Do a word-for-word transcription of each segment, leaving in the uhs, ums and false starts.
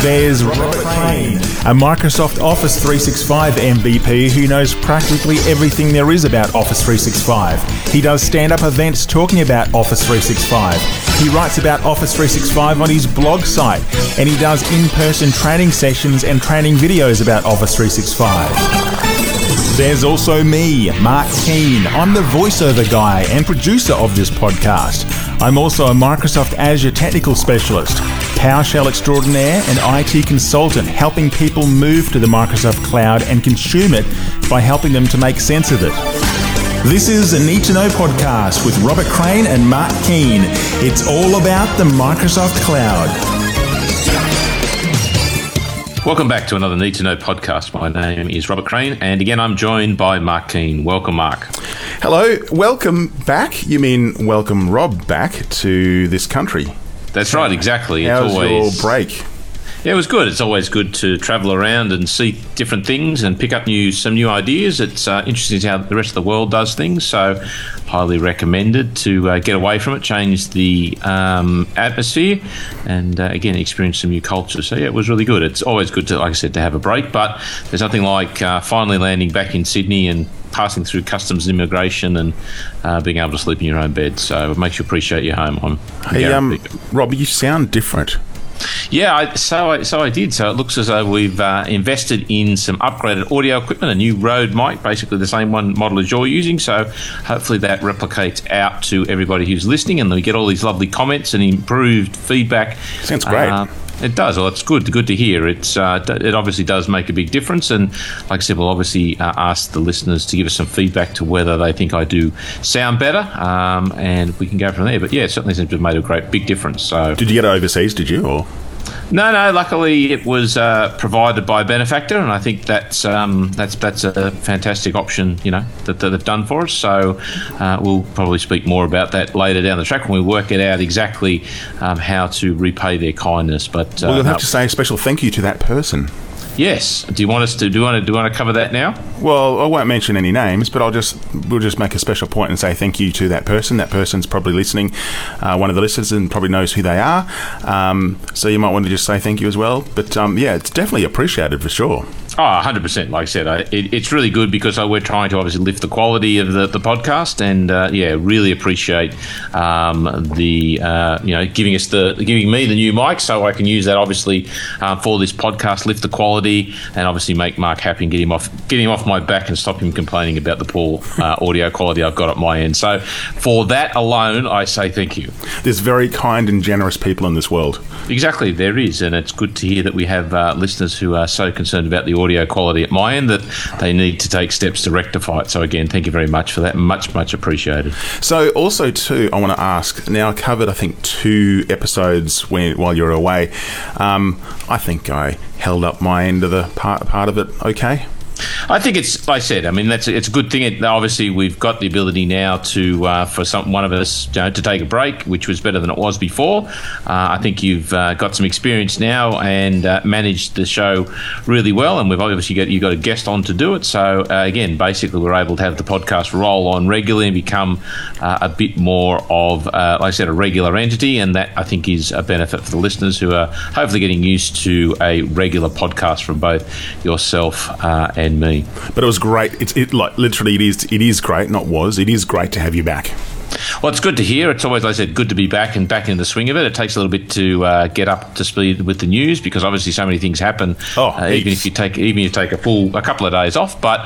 There's Robert Crane, a Microsoft Office three sixty-five M V P who knows practically everything there is about Office three sixty-five. He does stand-up events talking about Office three sixty-five. He writes about Office three sixty-five on his blog site, and he does in-person training sessions and training videos about Office three sixty-five. There's also me, Mark Keane. I'm the voiceover guy and producer of this podcast. I'm also a Microsoft Azure technical specialist, PowerShell extraordinaire and I T consultant, helping people move to the Microsoft Cloud and consume it by helping them to make sense of it. This is a Need to Know podcast with Robert Crane and Mark Keane. It's all about the Microsoft Cloud. Welcome back to another Need to Know podcast. My name is Robert Crane, and again I'm joined by Mark Keane. Welcome, Mark. Hello, welcome back. You mean welcome Rob back to this country? That's right, exactly. How was it's always, your break? Yeah, it was good. It's always good to travel around and see different things and pick up new some new ideas. It's uh, interesting how the rest of the world does things, so highly recommended to uh, get away from it, change the um, atmosphere, and uh, again experience some new cultures. So yeah, it was really good. It's always good to, like I said, to have a break, but there's nothing like uh, finally landing back in Sydney and passing through customs and immigration and uh, being able to sleep in your own bed. So it makes you appreciate your home. I'm hey, um, Rob, you sound different. Yeah, I, so I so I did. So it looks as though we've uh, invested in some upgraded audio equipment, a new Rode mic, basically the same one model as you're using. So hopefully that replicates out to everybody who's listening, and we get all these lovely comments and improved feedback. Sounds great. Uh, It does. Well, it's good. Good to hear. It's uh, it obviously does make a big difference, and like I said, we'll obviously uh, ask the listeners to give us some feedback to whether they think I do sound better, um, and we can go from there. But yeah, it certainly seems to have made a great big difference. So, did you get it overseas? Did you or? No, no. Luckily, it was uh, provided by a benefactor, and I think that's um, that's that's a fantastic option, you know, that, that they've done for us. So uh, we'll probably speak more about that later down the track when we work it out exactly um, how to repay their kindness. But uh, well, you'll have no. to say a special thank you to that person. Yes. Do you want us to do you want to do you want to cover that now? Well, I won't mention any names, but I'll just we'll just make a special point and say thank you to that person. That person's probably listening, uh, one of the listeners, and probably knows who they are. Um, so you might want to just say thank you as well. But um, yeah, it's definitely appreciated for sure. Oh, one hundred percent. Like I said, I, it, it's really good because uh, we're trying to obviously lift the quality of the, the podcast, and uh, yeah, really appreciate um, the uh, you know giving us the giving me the new mic so I can use that obviously uh, for this podcast, lift the quality, and obviously make Mark happy and get him off get him off my back and stop him complaining about the poor uh, audio quality I've got at my end. So for that alone, I say thank you. There's very kind and generous people in this world. Exactly, there is, and it's good to hear that we have uh, listeners who are so concerned about the audio quality at my end that they need to take steps to rectify it. So again, thank you very much for that. Much, much appreciated. So also too, I want to ask, now I covered I think two episodes when, while you were away. Um, I think I held up my end of the part, part of it okay. I think it's, like I said, I mean, that's it's a good thing. It, obviously, we've got the ability now to, uh, for some one of us, you know, to take a break, which was better than it was before. Uh, I think you've uh, got some experience now and uh, managed the show really well, and we've obviously got, you've got a guest on to do it. So, uh, again, basically, we're able to have the podcast roll on regularly and become uh, a bit more of, uh, like I said, a regular entity, and that, I think, is a benefit for the listeners who are hopefully getting used to a regular podcast from both yourself uh, and me. But it was great. It's it like literally it is it is great, not was. It is great to have you back. Well, it's good to hear. It's always, like I said, good to be back and back in the swing of it. It takes a little bit to uh, get up to speed with the news because obviously so many things happen. Oh, uh, even if you take even if you take a full a couple of days off. But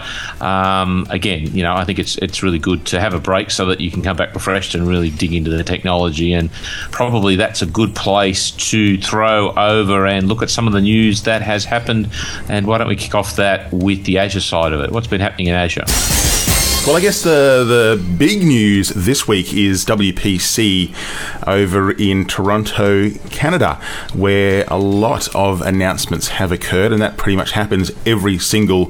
um, again, you know, I think it's it's really good to have a break so that you can come back refreshed and really dig into the technology. And probably that's a good place to throw over and look at some of the news that has happened. And why don't we kick off that with the Azure side of it? What's been happening in Azure? Well, I guess the the big news this week is W P C over in Toronto, Canada, where a lot of announcements have occurred, and that pretty much happens every single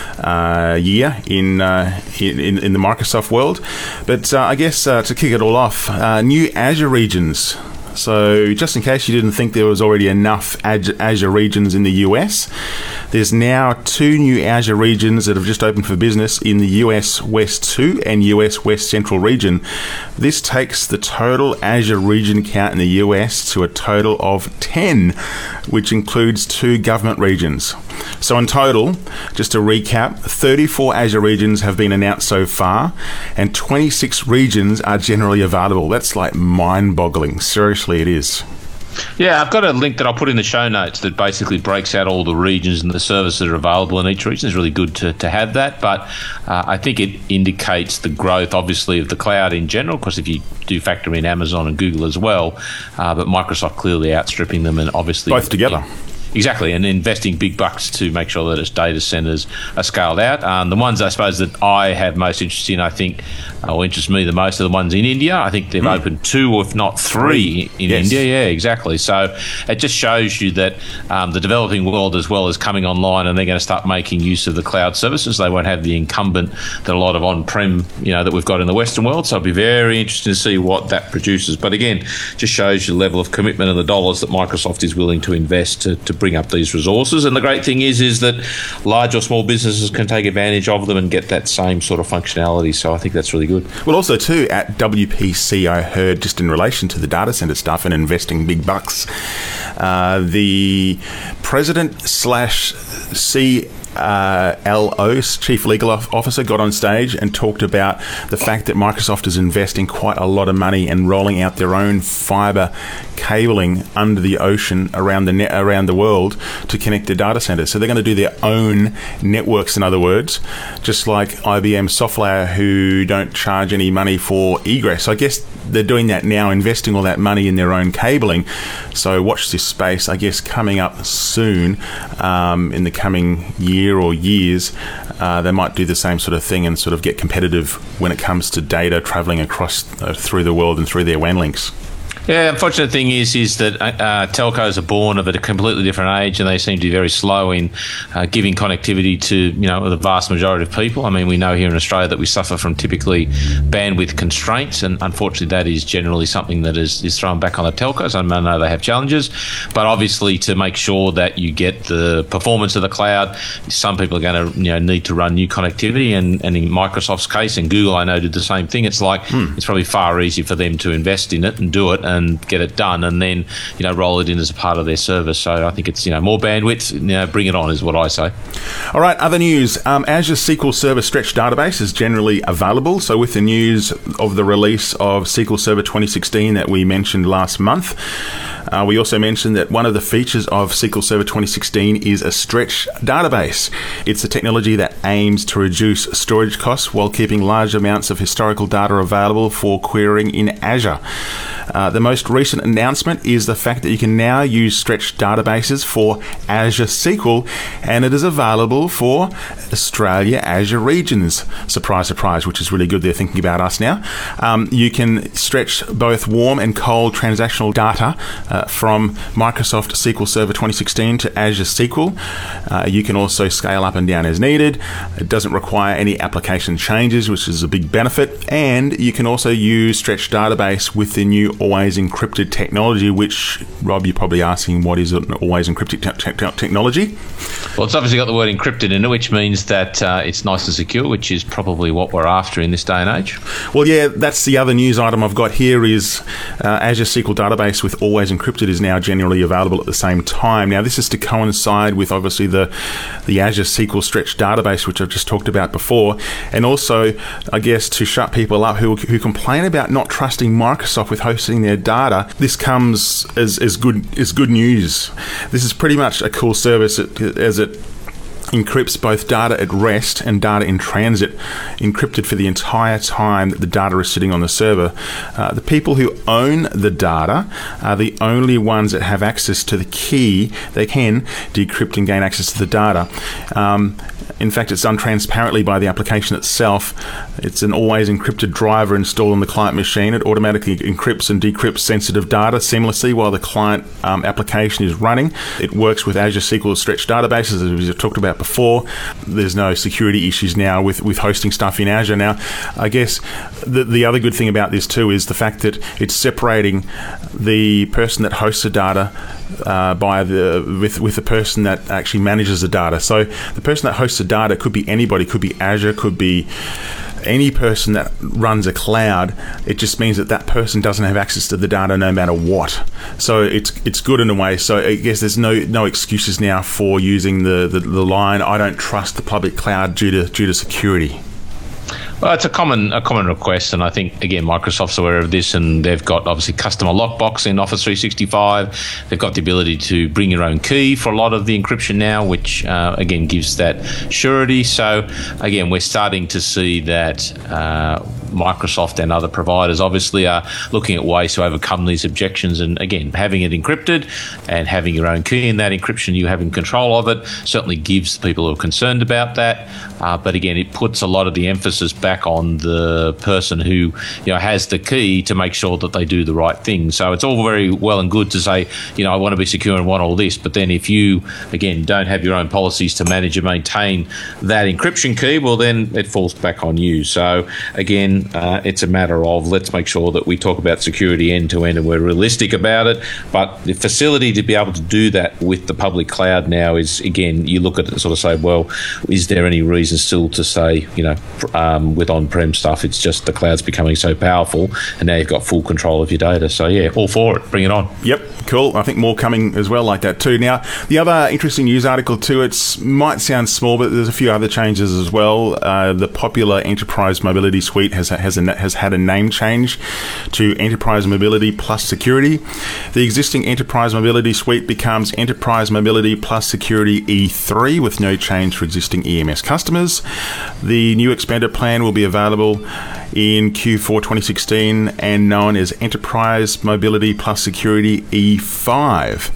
uh, year in, uh, in in the Microsoft world. But uh, I guess uh, to kick it all off, uh, new Azure regions So just in case you didn't think there was already enough Azure regions in the U S, there's now two new Azure regions that have just opened for business in the U S West two and U S West Central region. This takes the total Azure region count in the U S to a total of ten, which includes two government regions. So in total, just to recap, thirty-four Azure regions have been announced so far, and twenty-six regions are generally available. That's like mind-boggling. Seriously, it is. Yeah, I've got a link that I'll put in the show notes that basically breaks out all the regions and the services that are available in each region. It's really good to, to have that, but uh, I think it indicates the growth, obviously, of the cloud in general, because if you do factor in Amazon and Google as well, uh, but Microsoft clearly outstripping them, and obviously... both together. Yeah, exactly, and investing big bucks to make sure that its data centres are scaled out. Um, the ones, I suppose, that I have most interest in, I think, uh, or interest me the most, are the ones in India. I think they've mm. opened two, if not three, in yes. India. Yeah, exactly. So it just shows you that um, the developing world as well is coming online, and they're going to start making use of the cloud services. They won't have the incumbent that a lot of on-prem, you know, that we've got in the Western world. So I'll be very interested to see what that produces. But again, just shows you the level of commitment and the dollars that Microsoft is willing to invest to, to bring up these resources. And the great thing is is that large or small businesses can take advantage of them and get that same sort of functionality. So I think that's really good. Well, also too, at W P C, I heard, just in relation to the data center stuff and investing big bucks, uh, the president slash C Uh, L O, Chief Legal Officer, got on stage and talked about the fact that Microsoft is investing quite a lot of money and rolling out their own fiber cabling under the ocean around the net, around the world to connect their data centers. So they're going to do their own networks, in other words, just like I B M Software, who don't charge any money for egress. So I guess they're doing that now, investing all that money in their own cabling. So watch this space, I guess, coming up soon, um, in the coming year or years. Uh, they might do the same sort of thing and sort of get competitive when it comes to data traveling across uh, through the world and through their W A N links. Yeah, unfortunate thing is is that uh, telcos are born of at a completely different age, and they seem to be very slow in uh, giving connectivity to, you know, the vast majority of people. I mean, we know here in Australia that we suffer from typically bandwidth constraints, and unfortunately that is generally something that is, is thrown back on the telcos. I know they have challenges, but obviously to make sure that you get the performance of the cloud, some people are going to, you know, need to run new connectivity, and, and in Microsoft's case, and Google I know did the same thing. It's like hmm. it's probably far easier for them to invest in it and do it and get it done, and then, you know, roll it in as a part of their service. So I think it's, you know, more bandwidth, you know, bring it on is what I say. All right, other news. Um, Azure S Q L Server Stretch Database is generally available. So with the news of the release of S Q L Server twenty sixteen that we mentioned last month, Uh, we also mentioned that one of the features of S Q L Server twenty sixteen is a stretch database. It's a technology that aims to reduce storage costs while keeping large amounts of historical data available for querying in Azure. Uh, the most recent announcement is the fact that you can now use stretched databases for Azure S Q L, and it is available for Australia Azure regions. Surprise, surprise, which is really good. They're thinking about us now. Um, you can stretch both warm and cold transactional data uh, from Microsoft S Q L Server twenty sixteen to Azure S Q L. Uh, you can also scale up and down as needed. It doesn't require any application changes, which is a big benefit. And you can also use stretched database with the new always encrypted technology, which, Rob, you're probably asking, what is an always encrypted te- te- technology? Well, it's obviously got the word encrypted in it, which means that uh, it's nice and secure, which is probably what we're after in this day and age. Well, yeah, that's the other news item I've got here is uh, Azure S Q L Database with always encrypted is now generally available at the same time. Now, this is to coincide with, obviously, the, the Azure S Q L Stretch Database, which I've just talked about before, and also, I guess, to shut people up who, who complain about not trusting Microsoft with hosting their data. This comes as, as good as good news. This is pretty much a cool service as it encrypts both data at rest and data in transit, encrypted for the entire time that the data is sitting on the server. Uh, the people who own the data are the only ones that have access to the key. They can decrypt and gain access to the data. Um, In fact, it's done transparently by the application itself. It's an always encrypted driver installed on the client machine. It automatically encrypts and decrypts sensitive data seamlessly while the client um, application is running. It works with Azure S Q L Stretch Databases, as we talked about about before. There's no security issues now with, with hosting stuff in Azure. Now, I guess the, the other good thing about this too is the fact that it's separating the person that hosts the data uh, by the with, with the person that actually manages the data. So the person that hosts the data could be anybody, could be Azure, could be any person that runs a cloud. It just means that that person doesn't have access to the data no matter what. So it's it's good in a way. So I guess there's no no excuses now for using the, the, the line, I don't trust the public cloud due to due to security. Well, it's a common a common request, and I think, again, Microsoft's aware of this, and they've got, obviously, customer lockbox in Office three sixty-five. They've got the ability to bring your own key for a lot of the encryption now, which, uh, again, gives that surety. So, again, we're starting to see that uh, Microsoft and other providers obviously are looking at ways to overcome these objections, and, again, having it encrypted and having your own key in that encryption, you having control of it, certainly gives people who are concerned about that. Uh, but, again, it puts a lot of the emphasis back on the person who, you know, has the key to make sure that they do the right thing. So it's all very well and good to say, you know, I want to be secure and want all this, but then if you, again, don't have your own policies to manage and maintain that encryption key, well, then it falls back on you. So again, uh, it's a matter of, let's make sure that we talk about security end to end and we're realistic about it. But the facility to be able to do that with the public cloud now is, again, you look at it and sort of say, well, is there any reason still to say, you know, um, with on-prem stuff, it's just the cloud's becoming so powerful and now you've got full control of your data. So yeah, all for it, bring it on. Yep, cool. I think more coming as well like that too. Now, the other interesting news article too, it might sound small, but there's a few other changes as well. Uh, the popular Enterprise Mobility Suite has, has, a, has had a name change to Enterprise Mobility Plus Security. The existing Enterprise Mobility Suite becomes Enterprise Mobility Plus Security E three with no change for existing E M S customers. The new expanded plan will be available in Q four twenty sixteen and known as Enterprise Mobility Plus Security E five.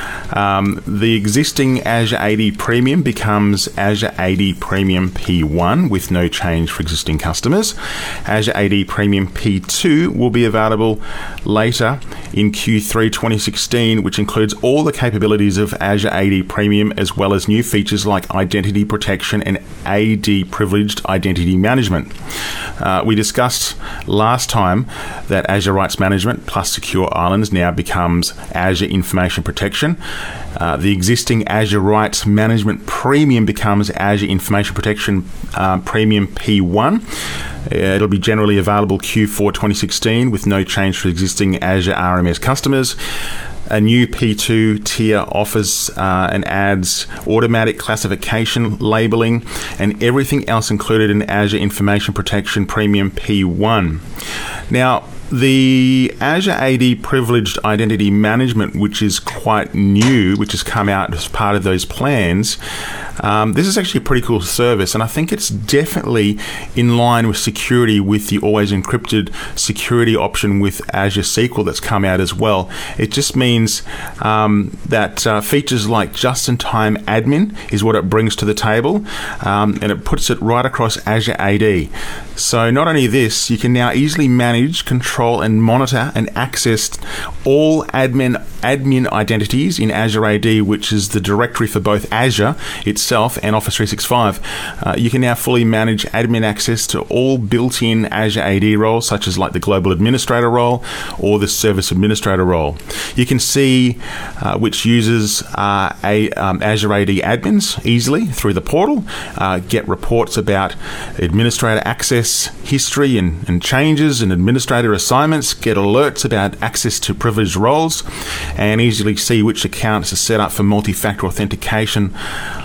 Um, the existing Azure A D Premium becomes Azure A D Premium P one with no change for existing customers. Azure A D Premium P two will be available later in Q three twenty sixteen, which includes all the capabilities of Azure A D Premium as well as new features like identity protection and A D privileged identity management. Uh, we discussed last time that Azure Rights Management plus Secure Islands now becomes Azure Information Protection. Uh, the existing Azure Rights Management Premium becomes Azure Information Protection uh, Premium P one. Uh, it'll be generally available Q four twenty sixteen with no change for existing Azure R M S customers. A new P two tier offers uh, and adds automatic classification, labeling, and everything else included in Azure Information Protection Premium P one. Now, the Azure A D Privileged Identity Management, which is quite new, which has come out as part of those plans, um, this is actually a pretty cool service, and I think it's definitely in line with security with the always encrypted security option with Azure S Q L that's come out as well. It just means um, that uh, features like just-in-time admin is what it brings to the table, um, and it puts it right across Azure A D. So not only this, you can now easily manage, control, and monitor and access all admin admin identities in Azure A D, which is the directory for both Azure itself and Office three sixty-five. Uh, you can now fully manage admin access to all built-in Azure A D roles, such as like the Global Administrator role or the Service Administrator role. You can see uh, which users are a, um, Azure A D admins easily through the portal, uh, get reports about administrator access history and, and changes and administrator assignments, get alerts about access to privileged roles, and easily see which accounts are set up for multi-factor authentication.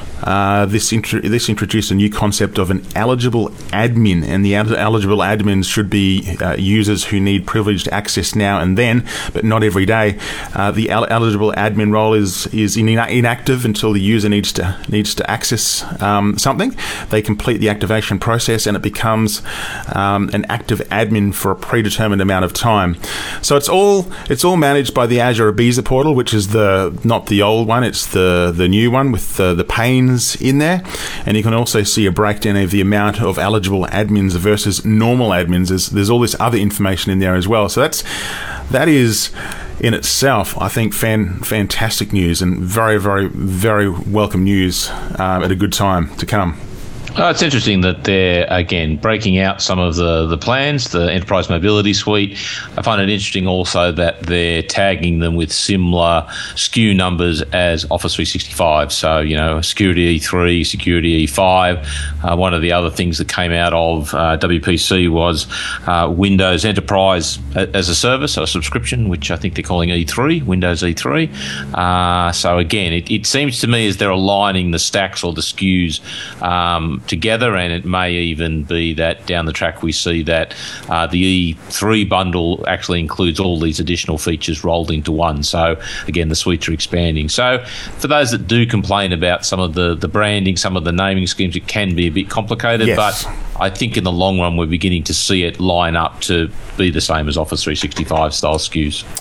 Uh, this intro- this introduced a new concept of an eligible admin, and the el- eligible admins should be uh, users who need privileged access now and then, but not every day. Uh, the el- eligible admin role is is in- inactive until the user needs to needs to access um, something. They complete the activation process, and it becomes um, an active admin for a predetermined amount of time. So it's all it's all managed by the Azure Ibiza portal, which is the not the old one, it's the the new one with the the panes in there, and you can also see a breakdown of the amount of eligible admins versus normal admins. There's, there's all this other information in there as well. So that's that is in itself, I think, fan, fantastic news and very, very, very welcome news uh, at a good time to come. Oh, it's interesting that they're, again, breaking out some of the, the plans, the Enterprise Mobility Suite. I find it interesting also that they're tagging them with similar S K U numbers as Office three sixty-five. So, you know, Security E three, Security E five. Uh, one of the other things that came out of uh, W P C was uh, Windows Enterprise as a service, or a subscription, which I think they're calling E three, Windows E three. Uh, so, again, it, it seems to me as they're aligning the stacks or the S K Us um, together, and it may even be that down the track we see that uh, the E three bundle actually includes all these additional features rolled into one. So again, the suites are expanding. So for those that do complain about some of the, the branding, some of the naming schemes, it can be a bit complicated, yes. but I think in the long run we're beginning to see it line up to be the same as Office three sixty-five style S K Us.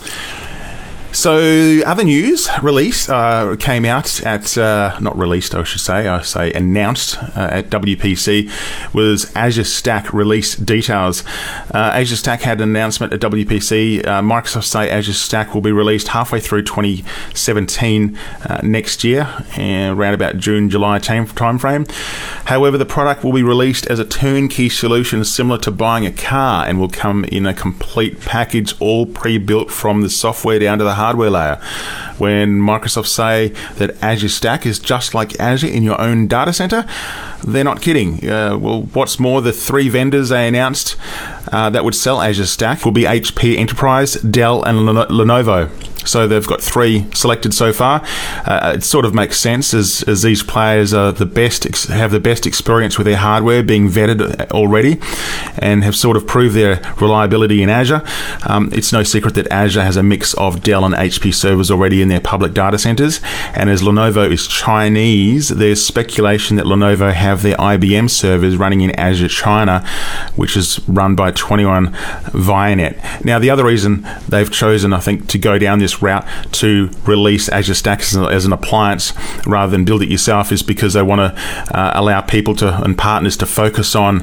So, other news release uh, came out at, uh, not released, I should say, I say announced uh, at W P C was Azure Stack release details. Uh, Azure Stack had an announcement at W P C. Uh, Microsoft say Azure Stack will be released halfway through twenty seventeen uh, next year, uh, around about June, July time timeframe. However, the product will be released as a turnkey solution similar to buying a car and will come in a complete package, all pre-built from the software down to the hardware layer. When Microsoft say that Azure Stack is just like Azure in your own data center, they're not kidding. Uh, well, what's more, the three vendors they announced uh, that would sell Azure Stack will be H P Enterprise, Dell, and Lenovo. So they've got three selected so far. Uh, it sort of makes sense as, as these players are the best, have the best experience with their hardware, being vetted already, and have sort of proved their reliability in Azure. Um, it's no secret that Azure has a mix of Dell and H P servers already in their public data centers, and as Lenovo is Chinese, there's speculation that Lenovo have their I B M servers running in Azure China, which is run by twenty-one Vianet. Now, the other reason they've chosen, I think, to go down this route to release Azure Stack as, as an appliance rather than build it yourself is because they want to uh, allow people to and partners to focus on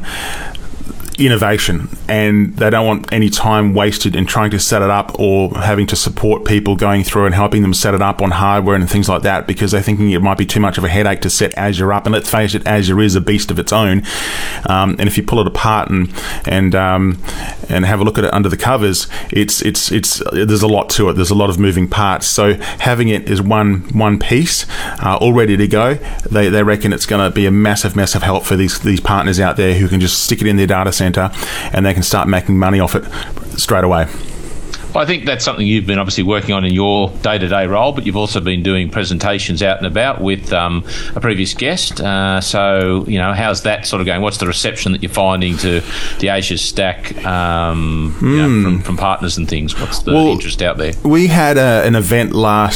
innovation, and they don't want any time wasted in trying to set it up or having to support people going through and helping them set it up on hardware and things like that, because they're thinking it might be too much of a headache to set Azure up. And let's face it, Azure is a beast of its own, um, and if you pull it apart and and um, and have a look at it under the covers, it's it's it's there's a lot to it. There's a lot of moving parts. So having it as one one piece, uh, all ready to go, they they reckon it's going to be a massive massive help for these these partners out there who can just stick it in their data center and they can start making money off it straight away. Well, I think that's something you've been obviously working on in your day-to-day role, but you've also been doing presentations out and about with um, a previous guest. Uh, so, you know, how's that sort of going? What's the reception that you're finding to the Azure Stack um, mm. you know, from, from partners and things? What's the well, interest out there? We had a, an event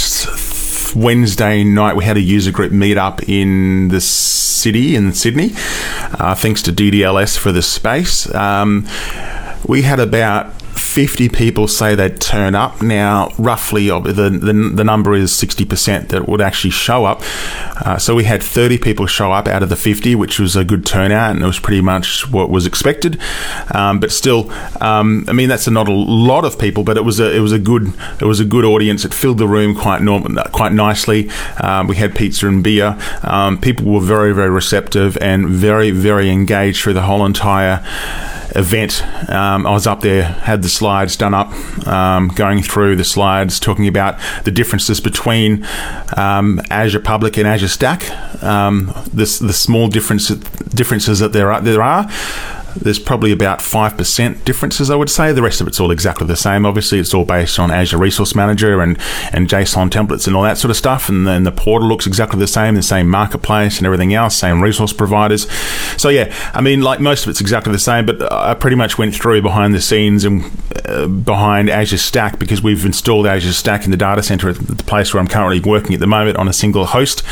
last Wednesday night. We had a user group meet up in the city in Sydney, uh, thanks to D D L S for the space. Um, we had about fifty people say they'd turn up. Now, roughly, the, the, the number is sixty percent that would actually show up. Uh, so we had thirty people show up out of the fifty, which was a good turnout, and it was pretty much what was expected. Um, but still, um, I mean, that's not a lot of people, but it was a it was a good it was a good audience. It filled the room quite norm, quite nicely. Um, we had pizza and beer. Um, people were very very receptive and very very engaged through the whole entire event. Um, I was up there, had the slides done up, um, going through the slides, talking about the differences between um, Azure Public and Azure Stack. Um, this, the small difference, differences that there are. There are. There's probably about five percent differences, I would say. The rest of it's all exactly the same. Obviously, it's all based on Azure Resource Manager and, and JSON templates and all that sort of stuff. And then the portal looks exactly the same, the same marketplace and everything else, same resource providers. So, yeah, I mean, like most of it's exactly the same, but I pretty much went through behind the scenes and uh, behind Azure Stack, because we've installed Azure Stack in the data center at the place where I'm currently working at the moment on a single host.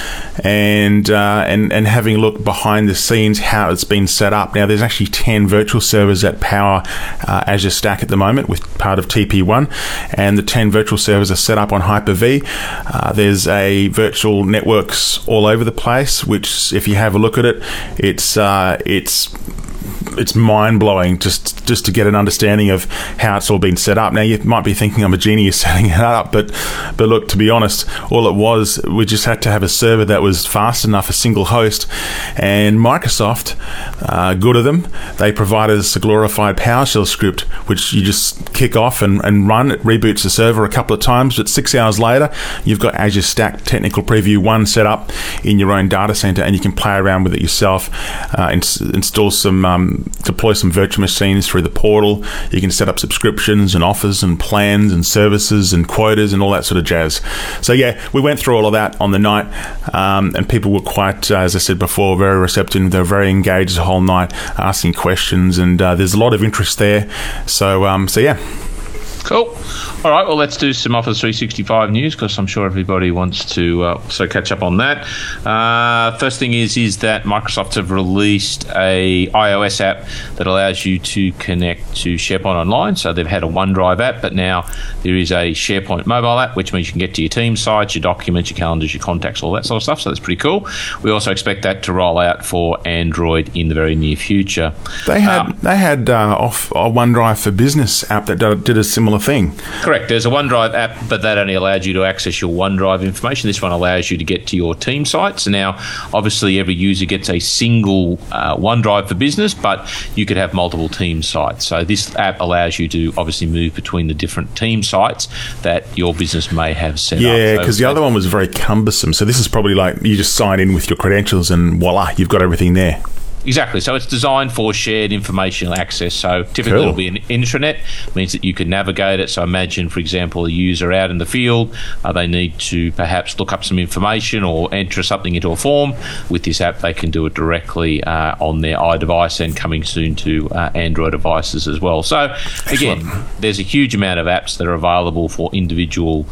And, uh, and and having a look behind the scenes how it's been set up. Now, there's actually ten virtual servers that power uh, Azure Stack at the moment with part of T P one, and the ten virtual servers are set up on Hyper-V. Uh, there's a virtual networks all over the place, which, if you have a look at it, it's uh, it's it's mind blowing just just to get an understanding of how it's all been set up. Now you might be thinking I'm a genius setting it up, but but look, to be honest, all it was, we just had to have a server that was fast enough, a single host, and Microsoft, uh, good of them, they provided us a glorified PowerShell script which you just kick off and, and run. It reboots the server a couple of times, but six hours later you've got Azure Stack Technical Preview one set up in your own data center, and you can play around with it yourself. Uh, ins- install some um, deploy some virtual machines through the portal. You can set up subscriptions and offers and plans and services and quotas and all that sort of jazz. So yeah, we went through all of that on the night, um, and people were quite, uh, as I said before, very receptive. They were very engaged the whole night, asking questions, and uh, there's a lot of interest there. So um, so yeah. Cool. All right, well, let's do some Office three sixty-five news, because I'm sure everybody wants to uh, also catch up on that. Uh, first thing is is that Microsoft have released a iOS app that allows you to connect to SharePoint Online. So they've had a OneDrive app, but now there is a SharePoint mobile app, which means you can get to your team sites, your documents, your calendars, your contacts, all that sort of stuff. So that's pretty cool. We also expect that to roll out for Android in the very near future. They had um, they had uh, off a OneDrive for Business app that did a similar thing. Correct. There's a OneDrive app, but that only allowed you to access your OneDrive information. This one allows you to get to your team sites. Now, obviously, every user gets a single uh, OneDrive for Business, but you could have multiple team sites. So this app allows you to obviously move between the different team sites that your business may have set yeah, up. Yeah, because so, the other one was very cumbersome. So this is probably like you just sign in with your credentials and voila, you've got everything there. Exactly. So it's designed for shared informational access. So typically Cool. it'll be an intranet, means that you can navigate it. So imagine, for example, a user out in the field, uh, they need to perhaps look up some information or enter something into a form. With this app, they can do it directly uh, on their iDevice, and coming soon to uh, Android devices as well. So again, Excellent. There's a huge amount of apps that are available for individual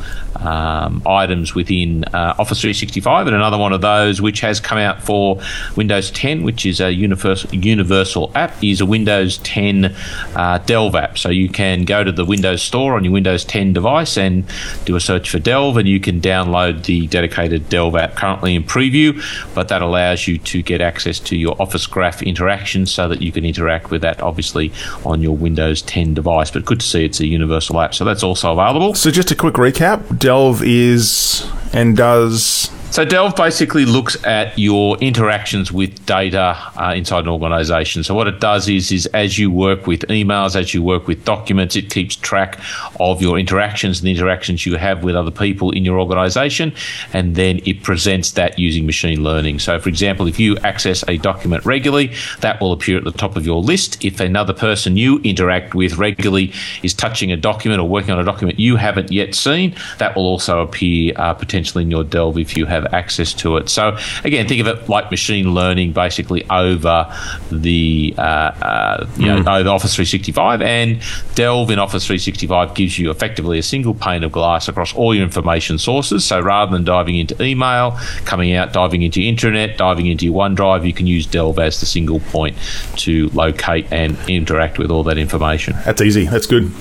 um, items within uh, Office three sixty-five, and another one of those which has come out for Windows ten, which is a universal universal app, is a Windows ten uh, Delve app. So you can go to the Windows Store on your Windows ten device and do a search for Delve, and you can download the dedicated Delve app, currently in preview, but that allows you to get access to your Office Graph interactions so that you can interact with that obviously on your Windows ten device. But good to see it's a universal app, so that's also available. So just a quick recap, Delve is and does... So Delve basically looks at your interactions with data uh, inside an organisation. So what it does is, is as you work with emails, as you work with documents, it keeps track of your interactions and the interactions you have with other people in your organisation, and then it presents that using machine learning. So, for example, if you access a document regularly, that will appear at the top of your list. If another person you interact with regularly is touching a document or working on a document you haven't yet seen, that will also appear uh, potentially in your Delve if you have access to it. So again, think of it like machine learning basically over the uh, uh, you know, mm. over Office three sixty-five, and Delve in Office three sixty-five gives you effectively a single pane of glass across all your information sources. So rather than diving into email, coming out, diving into intranet, diving into your OneDrive, you can use Delve as the single point to locate and interact with all that information. That's easy. That's good.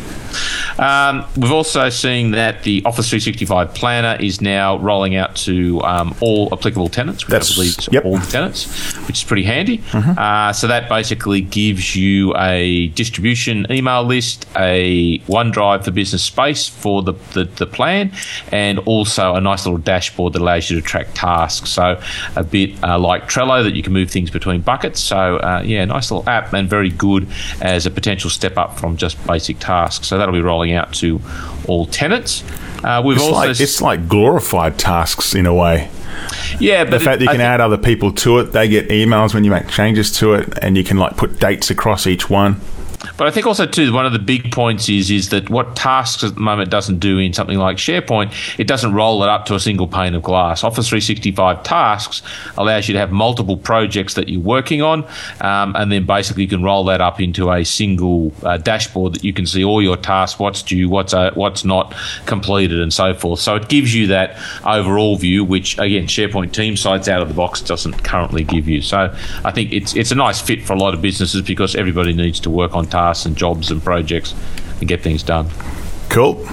Um, we've also seen that the Office three sixty-five Planner is now rolling out to um, all applicable tenants, which That's, I believe is yep. all tenants, which is pretty handy. Mm-hmm. Uh, so that basically gives you a distribution email list, a OneDrive for business space for the, the, the plan, and also a nice little dashboard that allows you to track tasks. So a bit uh, like Trello, that you can move things between buckets. So uh, yeah, nice little app, and very good as a potential step up from just basic tasks. So that'll be rolling out to all tenants. Uh, we've it's also like, it's like glorified tasks in a way. Yeah, but the fact that you I can think, add other people to it, they get emails when you make changes to it, and you can like put dates across each one. But I think also too, one of the big points is is that what tasks at the moment doesn't do in something like SharePoint, it doesn't roll it up to a single pane of glass. Office three sixty-five Tasks allows you to have multiple projects that you're working on, um, and then basically you can roll that up into a single uh, dashboard that you can see all your tasks, what's due, what's uh, what's not completed, and so forth. So it gives you that overall view, which again SharePoint Team Sites out of the box doesn't currently give you. So I think it's it's a nice fit for a lot of businesses, because everybody needs to work on tasks and jobs and projects and get things done. Cool.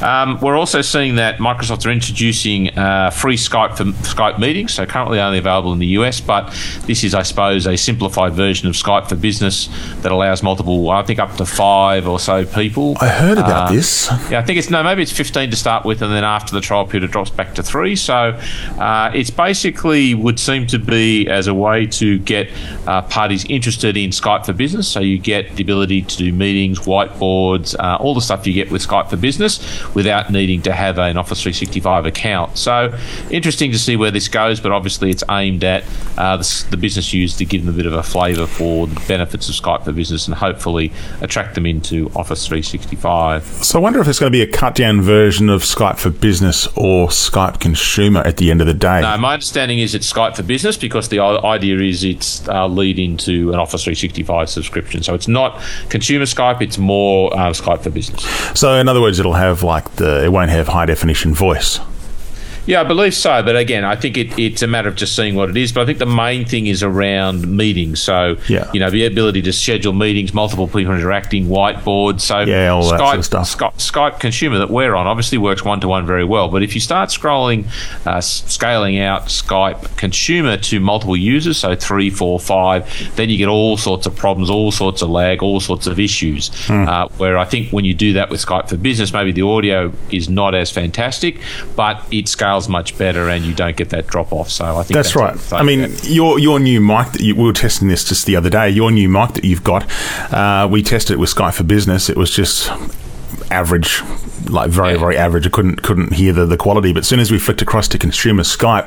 Um, we're also seeing that Microsoft are introducing uh, free Skype for Skype meetings, so currently only available in the U S, but this is, I suppose, a simplified version of Skype for Business that allows multiple, I think up to five or so people. I heard about uh, this. Yeah, I think it's, no, maybe it's fifteen to start with, and then after the trial period it drops back to three. So uh, it's basically would seem to be as a way to get uh, parties interested in Skype for Business. So you get the ability to do meetings, whiteboards, uh, all the stuff you get with Skype for Business without needing to have an Office three sixty-five account. So interesting to see where this goes, but obviously it's aimed at uh, the, the business users to give them a bit of a flavour for the benefits of Skype for Business and hopefully attract them into Office three sixty-five. So I wonder if there's going to be a cut-down version of Skype for Business or Skype Consumer at the end of the day. No, my understanding is it's Skype for Business because the idea is it's uh, lead into an Office three sixty-five subscription. So it's not consumer Skype, it's more uh, Skype for Business. So in other words, it'll have like the, it won't have high-definition voice. Yeah, I believe so. But again, I think it, it's a matter of just seeing what it is. But I think the main thing is around meetings. So, yeah. you know, the ability to schedule meetings, multiple people interacting, whiteboards. So, yeah, all that Skype, sort of stuff. Skype, Skype Consumer that we're on obviously works one-to-one very well. But if you start scrolling, uh, scaling out Skype Consumer to multiple users, so three, four, five, then you get all sorts of problems, all sorts of lag, all sorts of issues. Mm. Uh, where I think when you do that with Skype for Business, maybe the audio is not as fantastic, but it scales much better and you don't get that drop off. So I think that's, that's right. I mean, that. your your new mic that you, we were testing this just the other day. Your new mic that you've got, uh, we tested it with Skype for Business. It was just average, like very yeah. very average. I couldn't couldn't hear the, the quality. But as soon as we flicked across to consumer Skype,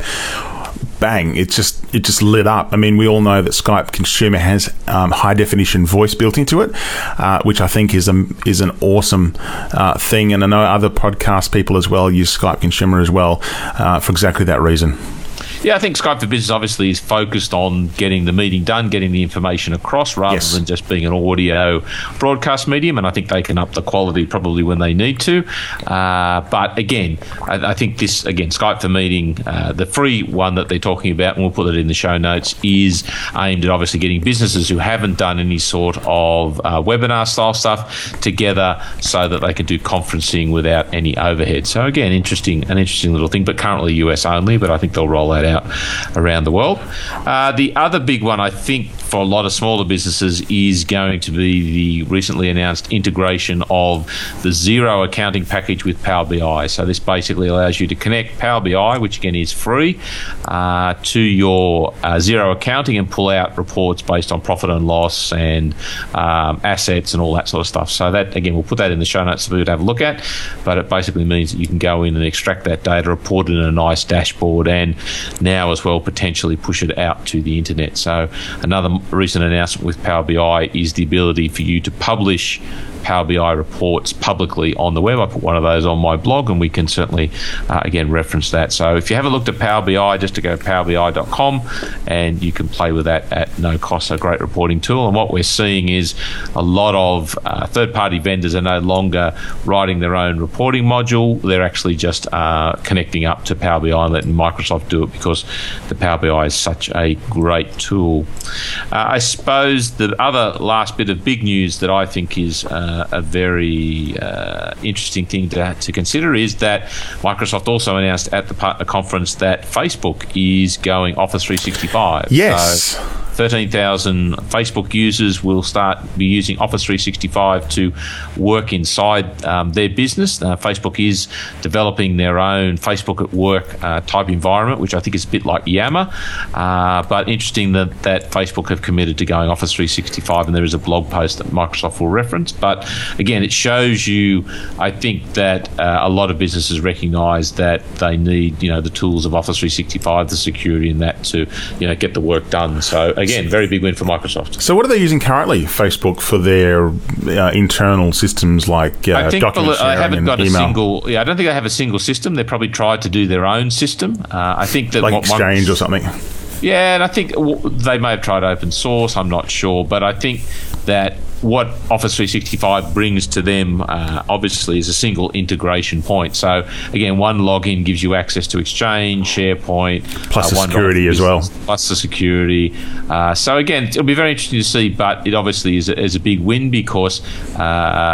bang, it just it just lit up. I mean, we all know that Skype Consumer has um, high definition voice built into it, uh, which I think is a, is an awesome uh, thing. And I know other podcast people as well use Skype Consumer as well uh, for exactly that reason. Yeah, I think Skype for Business obviously is focused on getting the meeting done, getting the information across, rather yes. than just being an audio broadcast medium. And I think they can up the quality probably when they need to. Uh, but again, I, I think this, again, Skype for Meeting, uh, the free one that they're talking about, and we'll put it in the show notes, is aimed at obviously getting businesses who haven't done any sort of uh, webinar style stuff together so that they can do conferencing without any overhead. So again, interesting, an interesting little thing, but currently U S only, but I think they'll roll that out around the world. Uh, the other big one, I think, for a lot of smaller businesses is going to be the recently announced integration of the Xero accounting package with Power B I. So this basically allows you to connect Power B I, which again is free, uh, to your uh, Xero accounting and pull out reports based on profit and loss and um, assets and all that sort of stuff. So that, again, we'll put that in the show notes for people to have a look at, but it basically means that you can go in and extract that data, report it in a nice dashboard, and now as well potentially push it out to the internet. So another recent announcement with Power B I is the ability for you to publish Power B I reports publicly on the web. I put one of those on my blog, and we can certainly uh, again reference that. So if you haven't looked at Power B I, just to go to power b i dot com and you can play with that at no cost. A great reporting tool. And what we're seeing is a lot of uh, third-party vendors are no longer writing their own reporting module. They're actually just uh, connecting up to Power B I and letting Microsoft do it because the Power B I is such a great tool. Uh, I suppose the other last bit of big news that I think is uh, a very uh, interesting thing to, to consider is that Microsoft also announced at the partner conference that Facebook is going Office three sixty-five. Yes. So thirteen thousand Facebook users will start be using Office three sixty-five to work inside um, their business. Uh, Facebook is developing their own Facebook at Work uh, type environment, which I think is a bit like Yammer. Uh, but interesting that, that Facebook have committed to going Office three sixty-five, and there is a blog post that Microsoft will reference. But again, it shows you, I think, that uh, a lot of businesses recognise that they need, you know, the tools of Office three sixty-five, the security in that to, you know, get the work done. So again, very big win for Microsoft. So what are they using currently, Facebook, for their uh, internal systems like uh, I think document sharing I haven't and got email? a single. Yeah, I don't think they have a single system. They probably tried to do their own system. Uh, I think that like what Exchange Microsoft, or something. Yeah, and I think they may have tried open source. I'm not sure, but I think that what Office three sixty-five brings to them, uh, obviously, is a single integration point. So, again, one login gives you access to Exchange, SharePoint, plus uh, the security as well. Plus the security. Uh, so, again, it'll be very interesting to see, but it obviously is a, is a big win because uh,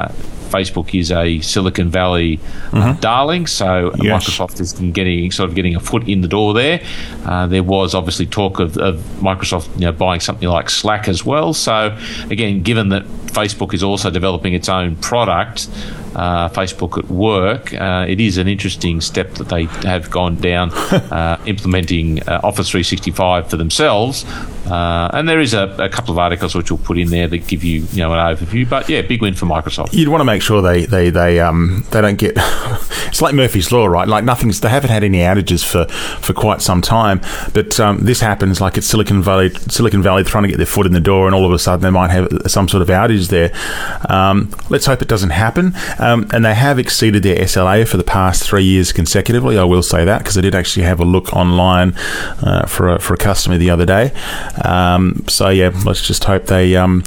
Facebook is a Silicon Valley uh, Mm-hmm. darling, so Yes. Microsoft is getting sort of getting a foot in the door there. Uh, there was obviously talk of, of Microsoft, you know, buying something like Slack as well. So again, given that Facebook is also developing its own product, uh, Facebook at Work, uh, it is an interesting step that they have gone down, uh, implementing uh, Office three sixty-five for themselves. Uh, and there is a, a couple of articles which we'll put in there that give you, you know, an overview. But yeah, big win for Microsoft. You'd want to make sure they they they um they don't get. It's like Murphy's Law, right? Like nothing's. They haven't had any outages for, for quite some time, but um, this happens. Like it's Silicon Valley, Silicon Valley trying to get their foot in the door, and all of a sudden they might have some sort of outage there. Um, let's hope it doesn't happen. Um, and they have exceeded their S L A for the past three years consecutively. I will say that because I did actually have a look online uh, for a, for a customer the other day. Um, so yeah, let's just hope they um,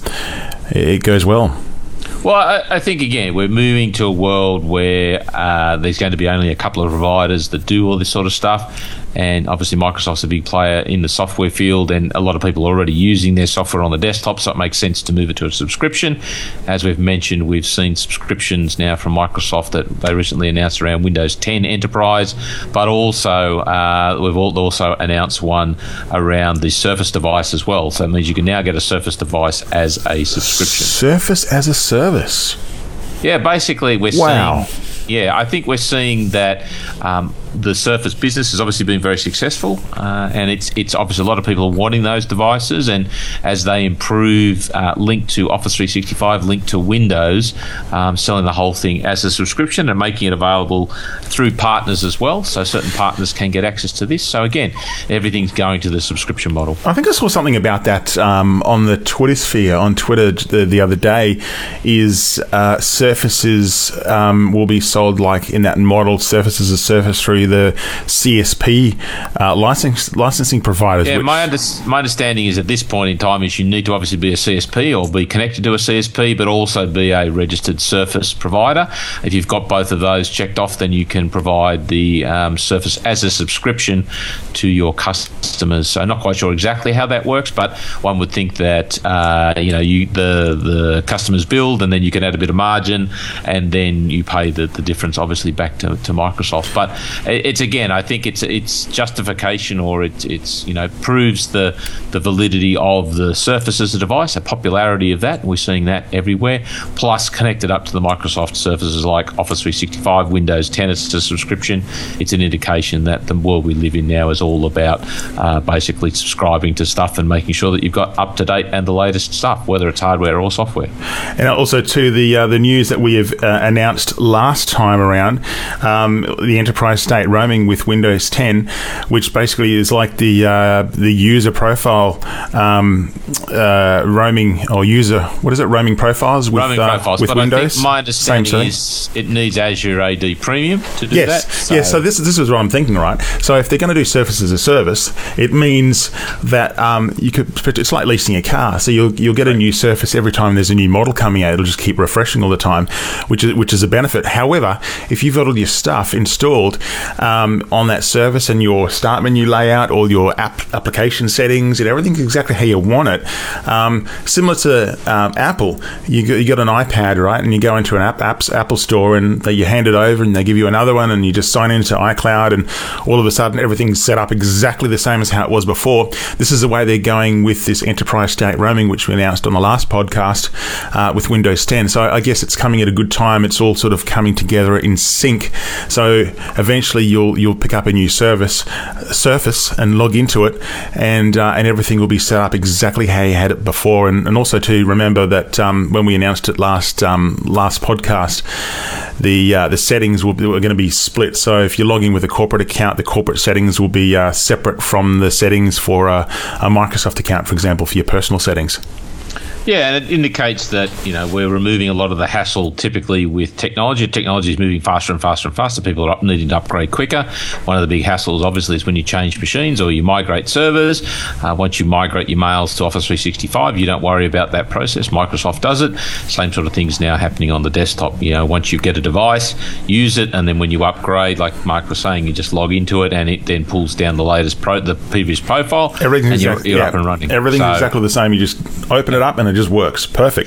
it goes well. Well, I, I think, again, we're moving to a world where uh, there's going to be only a couple of providers that do all this sort of stuff. And obviously, Microsoft's a big player in the software field, and a lot of people are already using their software on the desktop, so it makes sense to move it to a subscription. As we've mentioned, we've seen subscriptions now from Microsoft that they recently announced around Windows ten Enterprise, but also uh, we've also announced one around the Surface device as well. So it means you can now get a Surface device as a subscription. Surface as a service. Yeah, basically we're Wow. seeing... Yeah, I think we're seeing that um, the Surface business has obviously been very successful, uh, and it's it's obviously a lot of people are wanting those devices, and as they improve uh, link to Office three sixty-five, link to Windows, um, selling the whole thing as a subscription and making it available through partners as well, so certain partners can get access to this. So again, everything's going to the subscription model. I think I saw something about that um, on the Twitter sphere, on Twitter the, the other day, is uh, Surfaces um, will be sold like in that model, Surface as a service through the C S P uh, license, licensing providers. Yeah, which, my, under, my understanding is at this point in time is you need to obviously be a C S P or be connected to a C S P, but also be a registered Surface provider. If you've got both of those checked off, then you can provide the um, Surface as a subscription to your customers. So I'm not quite sure exactly how that works, but one would think that uh, you know you the the customers build, and then you can add a bit of margin, and then you pay the, the difference obviously back to, to Microsoft. But it's again, I think it's it's justification, or it, it's you know proves the the validity of the Surface as a device, a popularity of that, and we're seeing that everywhere. Plus, connected up to the Microsoft services like Office three sixty-five, Windows ten as a subscription, it's an indication that the world we live in now is all about uh, basically subscribing to stuff and making sure that you've got up to date and the latest stuff, whether it's hardware or software. And also to the uh, the news that we have uh, announced last time around, um, the enterprise state roaming with Windows ten, which basically is like the uh, the user profile um, uh, roaming or user what is it roaming profiles with roaming uh, profiles. with but Windows. I think my understanding Same is it needs Azure A D Premium to do yes. that. So. Yes, so this this is what I'm thinking, right? So if they're going to do Surface as a service, it means that um, you could. It's like leasing a car. So you'll you'll get a new Surface every time there's a new model coming out. It'll just keep refreshing all the time, which is which is a benefit. However, if you've got all your stuff installed um, on that service and your start menu layout, all your app application settings, and everything's exactly how you want it, um, similar to um, Apple, you got, you got an iPad, right? And you go into an app apps Apple store and they, you hand it over and they give you another one, and you just sign into iCloud, and all of a sudden everything's set up exactly the same as how it was before. This is the way they're going with this enterprise state roaming, which we announced on the last podcast uh, with Windows ten. So I guess it's coming at a good time. It's all sort of coming together in sync. So eventually you'll you'll pick up a new service, Surface, and log into it, and uh, and everything will be set up exactly how you had it before. And, and also to remember that um, when we announced it last um, last podcast, the uh, the settings will be, are going to be split. So if you're logging with a corporate account, the corporate settings will be uh, separate from the settings for a, a Microsoft account, for example, for your personal settings. Yeah, and it indicates that, you know, we're removing a lot of the hassle typically with technology. Technology is moving faster and faster and faster. People are up needing to upgrade quicker. One of the big hassles, obviously, is when you change machines or you migrate servers. Uh, once you migrate your mails to Office three sixty-five, you don't worry about that process. Microsoft does it. Same sort of things now happening on the desktop. You know, once you get a device, use it, and then when you upgrade, like Mike was saying, you just log into it and it then pulls down the latest, pro, the previous profile, Everything's and you're, exactly, you're yeah, up and running. Everything's so, exactly the same. You just open it up and it just works. Perfect.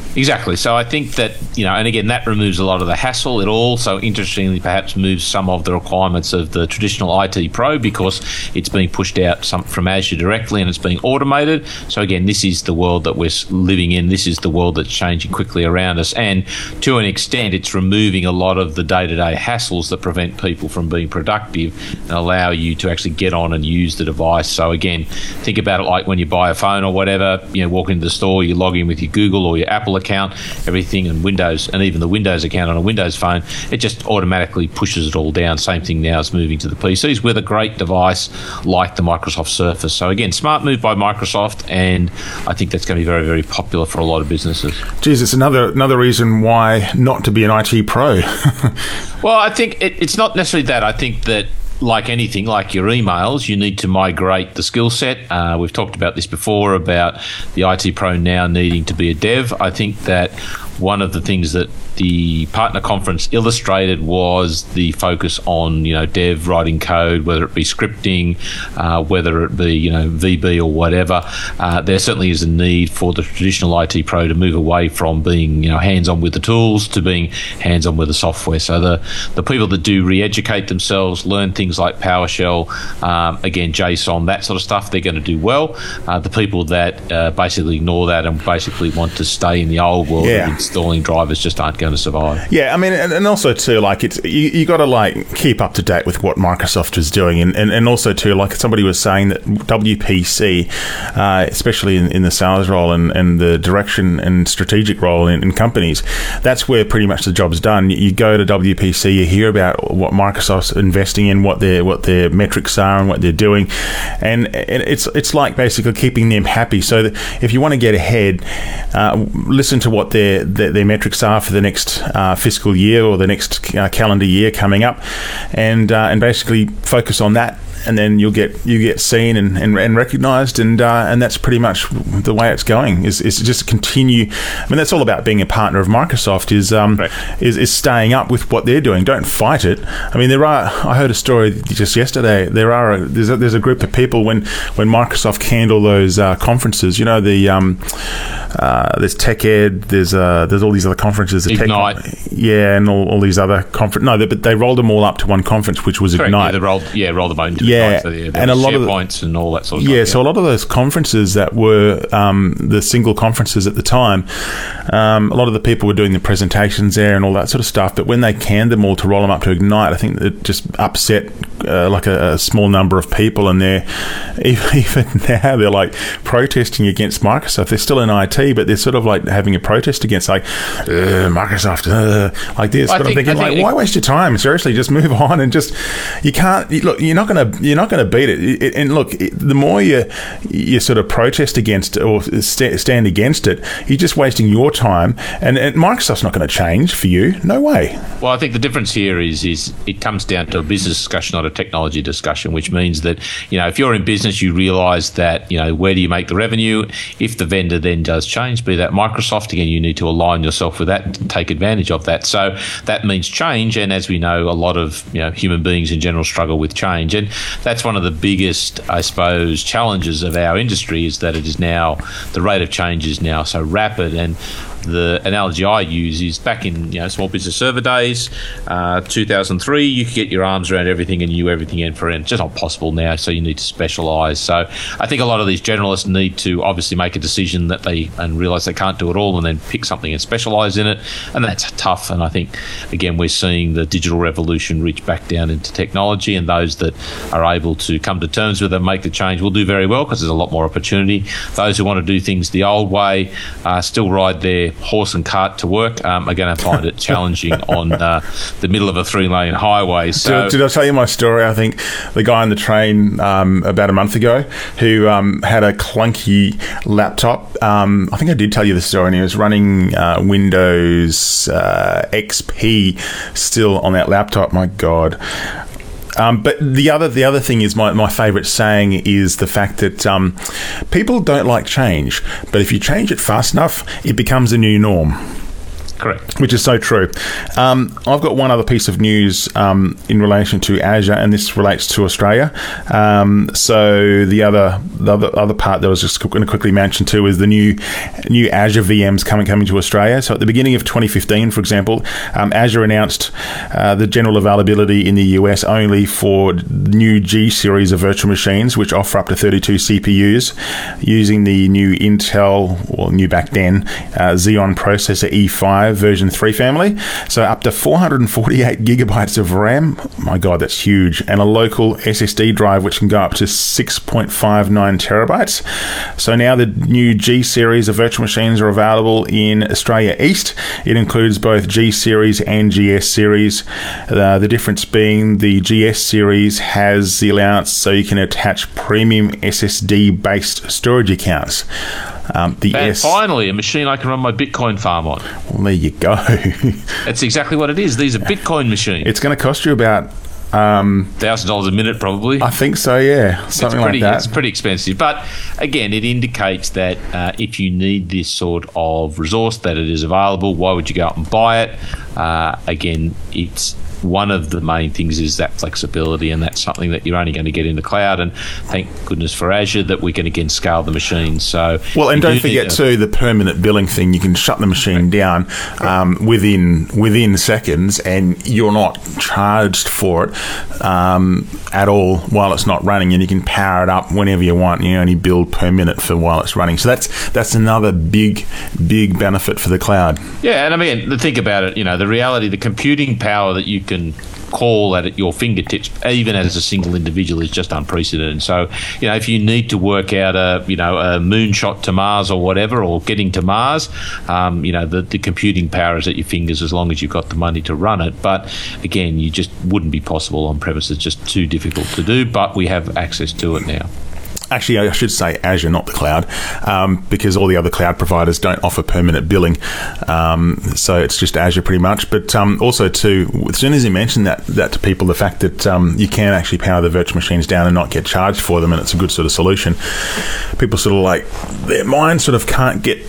Exactly. So I think that, you know, and again, that removes a lot of the hassle. It also, interestingly, perhaps moves some of the requirements of the traditional I T Pro because it's being pushed out some from Azure directly and it's being automated. So again, this is the world that we're living in. This is the world that's changing quickly around us. And to an extent, it's removing a lot of the day-to-day hassles that prevent people from being productive and allow you to actually get on and use the device. So again, think about it like when you buy a phone or whatever, you know, walk into the store, you log in with your Google or your Apple account, everything, and Windows, and even the Windows account on a Windows phone, it just automatically pushes it all down. Same thing now is moving to the P Cs with a great device like the Microsoft Surface. So again, smart move by Microsoft, and I think that's going to be very, very popular for a lot of businesses. Geez, it's another another reason why not to be an I T pro. Well, I think it, it's not necessarily that. I think that like anything, like your emails, you need to migrate the skill set. Uh, we've talked about this before about the I T pro now needing to be a dev. I think that one of the things that the partner conference illustrated was the focus on, you know, dev, writing code, whether it be scripting, uh, whether it be, you know, V B or whatever. Uh, there certainly is a need for the traditional I T pro to move away from being, you know, hands-on with the tools to being hands-on with the software. So the, the people that do re-educate themselves, learn things like PowerShell, um, again, JSON, that sort of stuff, they're going to do well. Uh, the people that uh, basically ignore that and basically want to stay in the old world yeah. of installing drivers just aren't going to survive. Yeah, I mean, and, and also too, like it's you, you got to like keep up to date with what Microsoft is doing, and, and, and also too, like somebody was saying that W P C, uh, especially in, in the sales role and, and the direction and strategic role in, in companies, that's where pretty much the job's done. You go to W P C, you hear about what Microsoft's investing in, what their what their metrics are, and what they're doing, and, and it's it's like basically keeping them happy. So that if you want to get ahead, uh, listen to what their, their their metrics are for the next uh, fiscal year or the next uh, calendar year coming up, and uh, and basically focus on that, and then you'll get you get seen and, and, and recognised, and uh, and that's pretty much the way it's going. Is is just continue. I mean, that's all about being a partner of Microsoft. Is um right. is is staying up with what they're doing. Don't fight it. I mean, there are. I heard a story just yesterday. There are a, there's a, there's a group of people when when Microsoft canned all those uh, conferences. You know, the um uh, there's Tech Ed. There's uh there's all these other conferences. Ignite. Tech, yeah, and all, all these other conference. No, they, but they rolled them all up to one conference, which was Correct. Ignite. Yeah, they rolled. Yeah, rolled them into yeah, Ignite. So yeah, and a lot of points and all that sort of yeah, stuff. So Yeah, a lot of those conferences that were um, the single conferences at the time, um, a lot of the people were doing the presentations there and all that sort of stuff. But when they canned them all to roll them up to Ignite, I think it just upset uh, like a, a small number of people, and they're even now they're like protesting against Microsoft. They're still in I T, but they're sort of like having a protest against like uh, Microsoft, uh, like this. I But think, I'm thinking, like, it, why waste your time? Seriously, just move on and just you can't look. You're not gonna you're not gonna beat it. it and look, it, the more you you sort of protest against or st- stand against it, you're just wasting your time. And, and Microsoft's not going to change for you. No way. Well, I think the difference here is is it comes down to a business discussion, not a technology discussion, which means that, you know, if you're in business, you realise that, you know, where do you make the revenue? If the vendor then does change, be that Microsoft, again, you need to align yourself with that and take advantage of that. So that means change. And as we know, a lot of, you know, human beings in general struggle with change. And that's one of the biggest, I suppose, challenges of our industry is that it is now, the rate of change is now so rapid. And the analogy I use is back in, you know, small business server days, uh, two thousand three, you could get your arms around everything and knew everything end for end. It's just not possible now, so you need to specialise. So I think a lot of these generalists need to obviously make a decision that they and realise they can't do it all, and then pick something and specialise in it, and that's tough. And I think, again, we're seeing the digital revolution reach back down into technology, and those that are able to come to terms with it and make the change will do very well because there's a lot more opportunity. Those who want to do things the old way, uh, still ride their horse and cart to work, um, are going to find it challenging on uh, the middle of a three-lane highway. So, did, did I tell you my story? I think the guy on the train um, about a month ago who um, had a clunky laptop. Um, I think I did tell you the story, and he was running uh, Windows uh, X P still on that laptop. My God. Um, but the other the other thing is my, my favourite saying is the fact that um, people don't like change, but if you change it fast enough, it becomes a new norm. Correct. Which is so true. Um, I've got one other piece of news um, in relation to Azure, and this relates to Australia. Um, so the other the other, other part that I was just going to quickly mention too is the new new Azure V Ms coming coming to Australia. So at the beginning of twenty fifteen, for example, um, Azure announced uh, the general availability in the U S only for new G series of virtual machines, which offer up to thirty-two C P Us using the new Intel, or new back then, uh, Xeon processor E five version three family. So up to four hundred forty-eight gigabytes of RAM. My God, that's huge. And a local S S D drive, which can go up to six point five nine terabytes. So now the new G series of virtual machines are available in Australia East. It includes both G series and G S series. Uh, the difference being the G S series has the allowance so you can attach premium S S D based storage accounts. Um, the and S- finally, a machine I can run my Bitcoin farm on. Well, there you go. That's exactly what it is. These are Bitcoin machines. It's going to cost you about um, one thousand dollars a minute, probably. I think so, yeah. Something it's pretty, like that. It's pretty expensive. But again, it indicates that uh, if you need this sort of resource, that it is available. Why would you go out and buy it? Uh, again, it's one of the main things is that flexibility, and that's something that you're only going to get in the cloud. And thank goodness for Azure that we can again scale the machine. So well, and don't do forget too the permanent billing thing. You can shut the machine down um, within within seconds, and you're not charged for it um, at all while it's not running. And you can power it up whenever you want. You only bill per minute for while it's running. So that's that's another big big benefit for the cloud. Yeah, and I mean, think about it. You know, the reality, the computing power that you can call at your fingertips, even as a single individual, is just unprecedented. So, you know, if you need to work out a, you know, a moonshot to Mars or whatever, or getting to Mars, um, you know, the, the computing power is at your fingers as long as you've got the money to run it. But again, you just wouldn't be possible on premise. It's just too difficult to do, but we have access to it now. Actually, I should say Azure, not the cloud, um, because all the other cloud providers don't offer permanent billing. Um, so it's just Azure pretty much. But um, also, too, as soon as you mention that, that to people, the fact that um, you can actually power the virtual machines down and not get charged for them, and it's a good sort of solution, people sort of like, their mind sort of can't get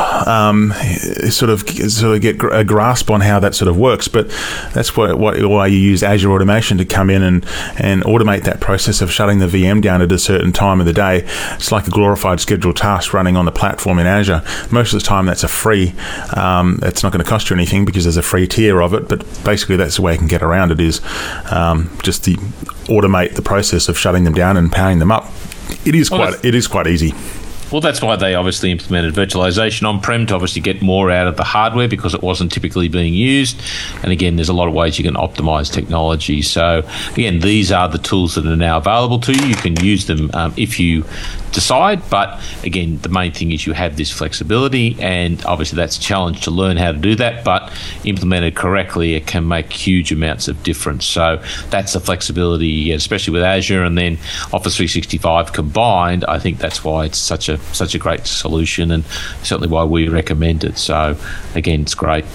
um, sort of sort of get a grasp on how that sort of works. But that's why, why you use Azure Automation to come in and, and automate that process of shutting the V M down at a certain time of the day. It's like a glorified scheduled task running on the platform in Azure. Most of the time that's a free, um, it's not going to cost you anything because there's a free tier of it, but basically that's the way you can get around it, is um, just the automate the process of shutting them down and powering them up. It is well, quite it is quite easy. Well, that's why they obviously implemented virtualization on-prem to obviously get more out of the hardware, because it wasn't typically being used. And again, there's a lot of ways you can optimize technology. So again, these are the tools that are now available to you. You can use them um, if you decide. But again, the main thing is you have this flexibility, and obviously that's a challenge to learn how to do that. But implemented correctly, it can make huge amounts of difference. So that's the flexibility, especially with Azure and then Office three sixty-five combined. I think that's why it's such a such a great solution, and certainly why we recommend it. So again, it's great.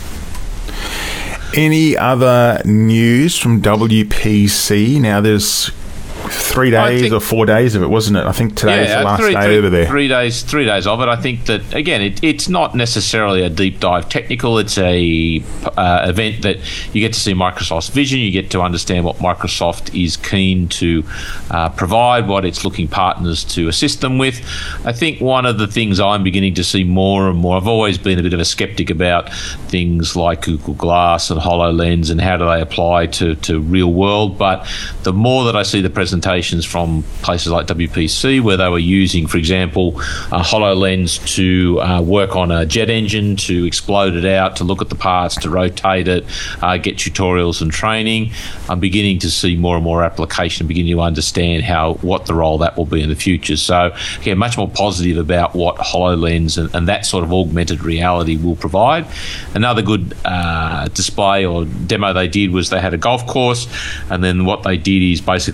Any other news from W P C? Now there's three days think, or four days of it, wasn't it? I think today's yeah, the last three, day three, over there. Three days, three days of it. I think that again, it, it's not necessarily a deep dive technical. It's a uh, event that you get to see Microsoft's vision. You get to understand what Microsoft is keen to uh, provide, what it's looking partners to assist them with. I think one of the things I'm beginning to see more and more. I've always been a bit of a skeptic about things like Google Glass and HoloLens and how do they apply to to real world. But the more that I see the presentation presentations from places like W P C, where they were using, for example, uh, HoloLens to uh, work on a jet engine, to explode it out, to look at the parts, to rotate it, uh, get tutorials and training. I'm beginning to see more and more application, beginning to understand how what the role that will be in the future. So, again, much more positive about what HoloLens and, and that sort of augmented reality will provide. Another good uh, display or demo they did was they had a golf course, and then what they did is basically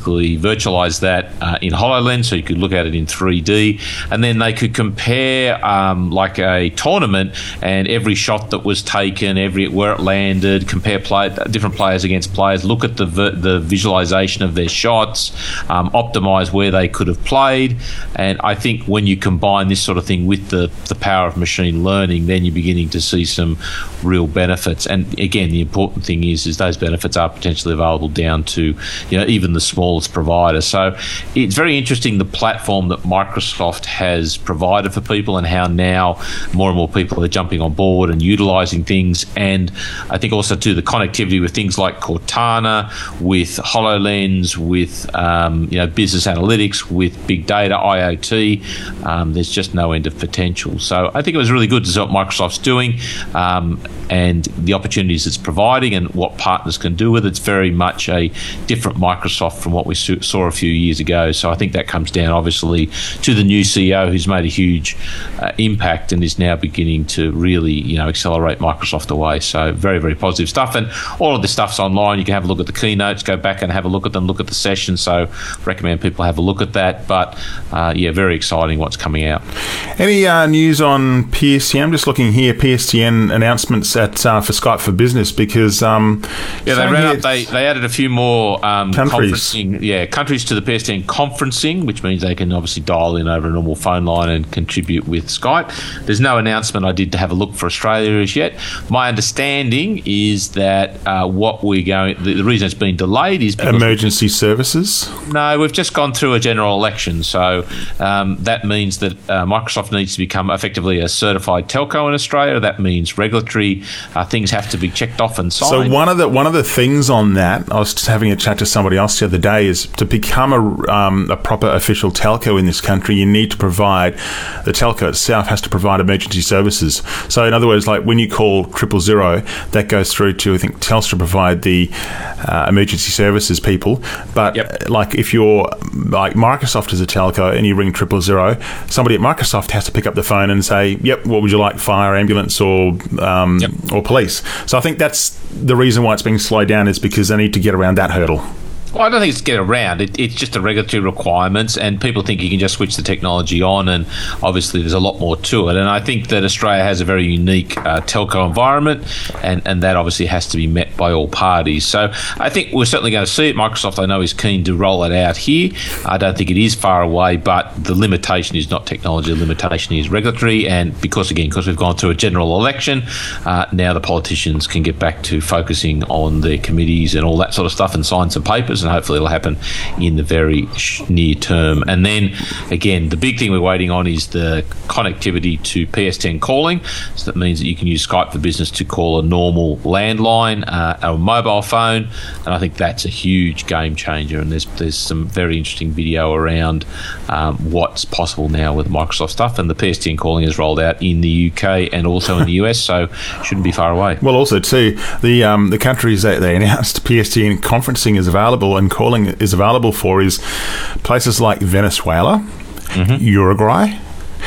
virtualize that uh, in HoloLens, so you could look at it in three D, and then they could compare um, like a tournament and every shot that was taken, every where it landed, compare play, different players against players, look at the the visualization of their shots, um, optimize where they could have played. And I think when you combine this sort of thing with the, the power of machine learning, then you're beginning to see some real benefits. And again, the important thing is is those benefits are potentially available down to, you know, even the smallest provider. So it's very interesting, the platform that Microsoft has provided for people, and how now more and more people are jumping on board and utilizing things. And I think also too the connectivity with things like Cortana, with HoloLens, with um, you know, business analytics, with big data, IoT. Um, there's just no end of potential. So I think it was really good to see what Microsoft's doing, um, and the opportunities it's providing, and what partners can do with it. It's very much a different Microsoft from what we saw a few years ago. So I think that comes down obviously to the new C E O, who's made a huge uh, impact and is now beginning to really, you know, accelerate Microsoft away. So very, very positive stuff. And all of this stuff's online. You can have a look at the keynotes, go back and have a look at them, look at the session. So recommend people have a look at that. But uh, yeah, very exciting what's coming out. Any uh, news on P S T N? I'm just looking here, P S T N announcements at uh, for Skype for Business, because um, yeah, they ran up. They they added a few more um, countries. Conferencing, yeah, countries to the P S T N conferencing, which means they can obviously dial in over a normal phone line and contribute with Skype. There's no announcement I did to have a look for Australia as yet. My understanding is that uh, what we're going, the, the reason it's been delayed is because emergency services. No, we've just gone through a general election, so um, that means that uh, Microsoft needs to become effectively a certified telco in Australia. That means regulatory uh, things have to be checked off and signed. So one of the one of the things on that, I was just having a chat to somebody else the other day, is to become a, um, a proper official telco in this country, you need to provide, the telco itself has to provide emergency services. So in other words, like when you call triple zero, that goes through to, I think, Telstra provide the uh, emergency services people. But yep. like if you're like Microsoft as a telco and you ring triple zero, somebody at Microsoft has to pick up the phone and say, yep, what would you like, fire, ambulance, or um, yep. or police? So I think that's the reason why it's being slowed down, is because they need to get around that hurdle. Well, I don't think it's get around. It, it's just the regulatory requirements, and people think you can just switch the technology on, and obviously there's a lot more to it. And I think that Australia has a very unique uh, telco environment, and, and that obviously has to be met by all parties. So I think we're certainly going to see it. Microsoft, I know, is keen to roll it out here. I don't think it is far away, but the limitation is not technology. The limitation is regulatory, and because, again, because we've gone through a general election, uh, now the politicians can get back to focusing on their committees and all that sort of stuff and sign some papers, and hopefully it'll happen in the very near term. And then, again, the big thing we're waiting on is the connectivity to P S T N calling. So that means that you can use Skype for Business to call a normal landline, uh, a mobile phone, and I think that's a huge game changer. And there's there's some very interesting video around um, what's possible now with Microsoft stuff. And the P S T N calling is rolled out in the U K and also in the U S, so shouldn't be far away. Well, also too, the um, the countries that they announced P S T N conferencing is available and calling is available for is places like Venezuela, mm-hmm. Uruguay,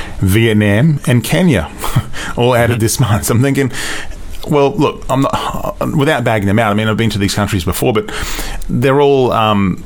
Vietnam, and Kenya, all added mm-hmm. this month. So I'm thinking, well, look, I'm not, without bagging them out, I mean, I've been to these countries before, but they're all, um,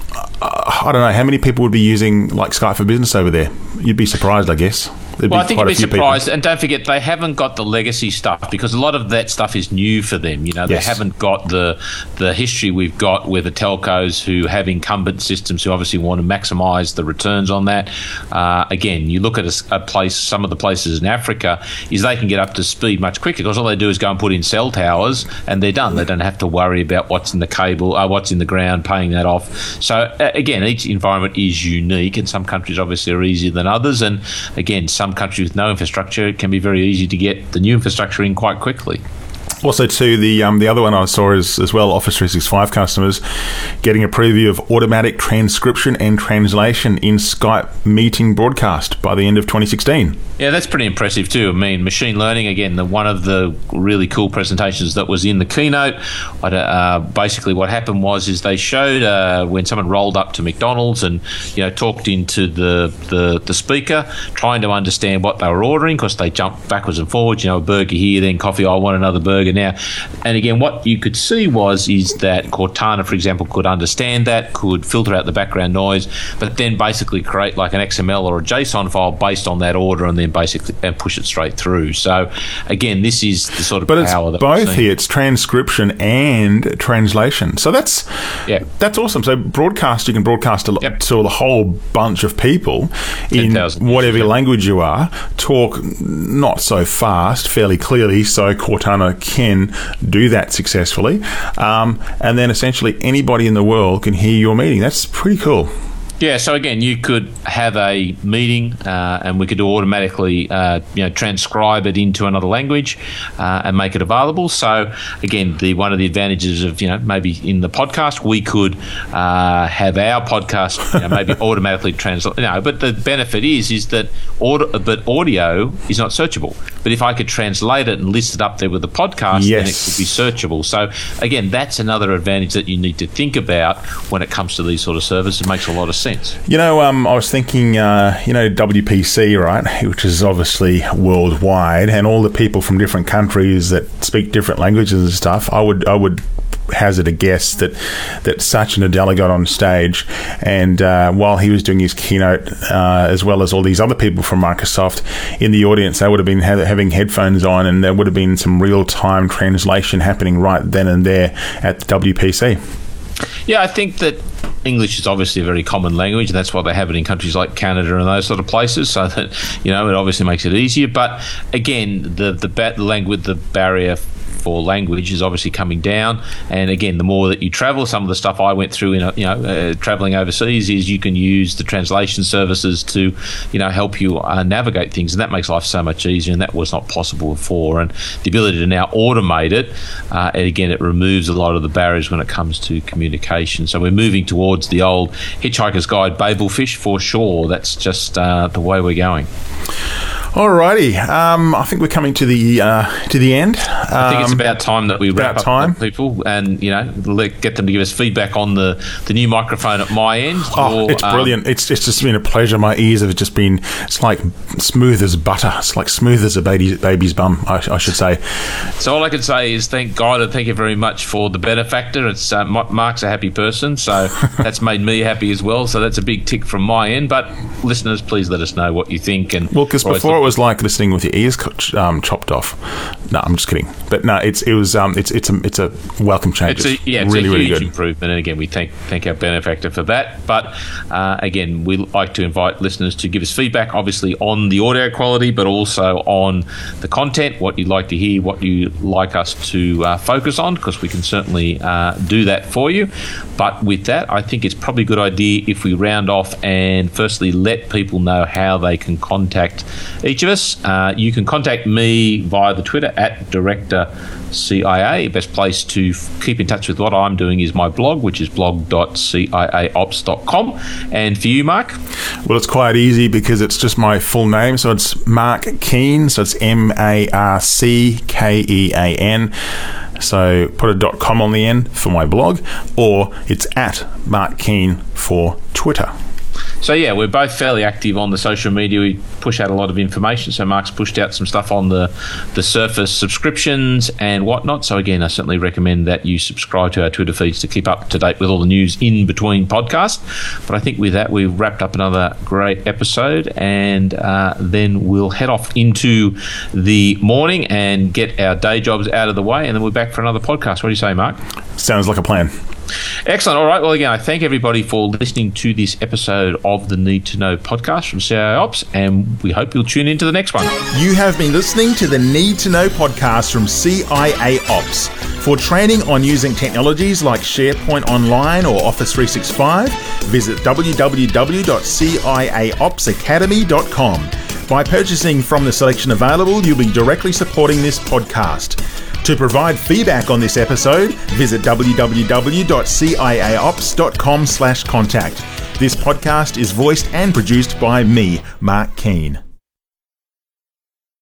I don't know, how many people would be using like Skype for Business over there? You'd be surprised, I guess. There'd well, I think you'd be surprised. People. And don't forget, they haven't got the legacy stuff, because a lot of that stuff is new for them. You know, they yes. haven't got the the history we've got with the telcos who have incumbent systems who obviously want to maximise the returns on that. Uh, again, you look at a, a place, some of the places in Africa, is they can get up to speed much quicker, because all they do is go and put in cell towers and they're done. They don't have to worry about what's in the cable, uh, what's in the ground, paying that off. So, uh, again, each environment is unique, and some countries obviously are easier than others. And, again, some countries with no infrastructure, it can be very easy to get the new infrastructure in quite quickly. Also, too, the um, the other one I saw is as well, Office three sixty-five customers getting a preview of automatic transcription and translation in Skype meeting broadcast by the end of twenty sixteen. Yeah, that's pretty impressive too. I mean, machine learning, again, the, one of the really cool presentations that was in the keynote, uh, basically what happened was is they showed uh, when someone rolled up to McDonald's and, you know, talked into the, the, the speaker, trying to understand what they were ordering, because they jumped backwards and forwards, you know, a burger here, then coffee, I want another burger Now, and again, what you could see was is that Cortana, for example, could understand that, could filter out the background noise, but then basically create like an X M L or a JSON file based on that order, and then basically and push it straight through. So again, this is the sort of but power it's that we're both seeing. here. It's transcription and translation. So that's yeah. that's awesome. So broadcast, you can broadcast to, Yep. to the whole bunch of people in whatever users, language you are. Talk not so fast, fairly clearly, so Cortana can do that successfully. Um, and then essentially anybody in the world can hear your meeting. That's pretty cool. Yeah, so again, you could have a meeting uh, and we could automatically uh, you know, transcribe it into another language uh, and make it available. So again, the one of the advantages of, you know, maybe in the podcast, we could uh, have our podcast you know, maybe automatically translate. No, but the benefit is is that audio, but audio is not searchable. But if I could translate it and list it up there with the podcast, yes. then it could be searchable. So again, that's another advantage that you need to think about when it comes to these sort of services. It makes a lot of sense. You know, um, I was thinking, uh, you know, W P C, right, which is obviously worldwide, and all the people from different countries that speak different languages and stuff. I would, I would hazard a guess that that Satya Nadella got on stage, and uh, while he was doing his keynote, uh, as well as all these other people from Microsoft in the audience, they would have been ha- having headphones on, and there would have been some real-time translation happening right then and there at the W P C. Yeah, I think that English is obviously a very common language, and that's why they have it in countries like Canada and those sort of places. So that, you know, it obviously makes it easier. But again, the the, ba- the language, the barrier for language is obviously coming down. And again, the more that you travel, some of the stuff I went through in, a, you know, uh, traveling overseas is you can use the translation services to, you know, help you uh, navigate things, and that makes life so much easier. And that was not possible before. And the ability to now automate it, uh, and again, it removes a lot of the barriers when it comes to communication. So we're moving towards the old Hitchhiker's Guide, Babelfish for sure. That's just uh, the way we're going. Alrighty, um, I think we're coming to the uh, to the end. Um, I think it's about time that we wrap about up time. with people, and you know, let, get them to give us feedback on the, the new microphone at my end. Oh, or, it's um, brilliant! It's it's just been a pleasure. My ears have just been it's like smooth as butter. It's like smooth as a baby baby's bum. I, I should say. So all I can say is thank God and thank you very much for the benefactor. It's uh, Mark's a happy person, so that's made me happy as well. So that's a big tick from my end. But listeners, please let us know what you think. And well, because before it was like listening with your ears um, chopped off. No, I'm just kidding. But no, it's it was um, it's it's a it's a welcome change. It's a, yeah, it's really a really huge good improvement. And again, we thank thank our benefactor for that. But uh, again, we like to invite listeners to give us feedback, obviously on the audio quality, but also on the content, what you'd like to hear, what you like us to uh, focus on, because we can certainly uh, do that for you. But with that, I think it's probably a good idea if we round off and firstly let people know how they can contact each of us. Uh, you can contact me via the Twitter at Director C I A. Best place to f- keep in touch with what I'm doing is my blog, which is blog dot c i a ops dot com. And for you, Mark? Well, it's quite easy because it's just my full name. So it's Mark Keane. So it's M A R C K E A N. So put a .com on the end for my blog, or it's at Mark Keane for Twitter. So yeah, we're both fairly active on the social media. We push out a lot of information. So Mark's pushed out some stuff on the, the Surface subscriptions and whatnot. So again, I certainly recommend that you subscribe to our Twitter feeds to keep up to date with all the news in between podcasts. But I think with that, we've wrapped up another great episode, and uh, then we'll head off into the morning and get our day jobs out of the way, and then we're back for another podcast. What do you say, Mark? Sounds like a plan. Excellent. All right. Well, again, I thank everybody for listening to this episode of the Need to Know podcast from C I A Ops, and we hope you'll tune into the next one. You have been listening to the Need to Know podcast from C I A Ops. For training on using technologies like SharePoint Online or Office three sixty-five, visit w w w dot c i a ops academy dot com. By purchasing from the selection available, you'll be directly supporting this podcast. To provide feedback on this episode, visit w w w dot c i a ops dot com slash contact. This podcast is voiced and produced by me, Mark Keane.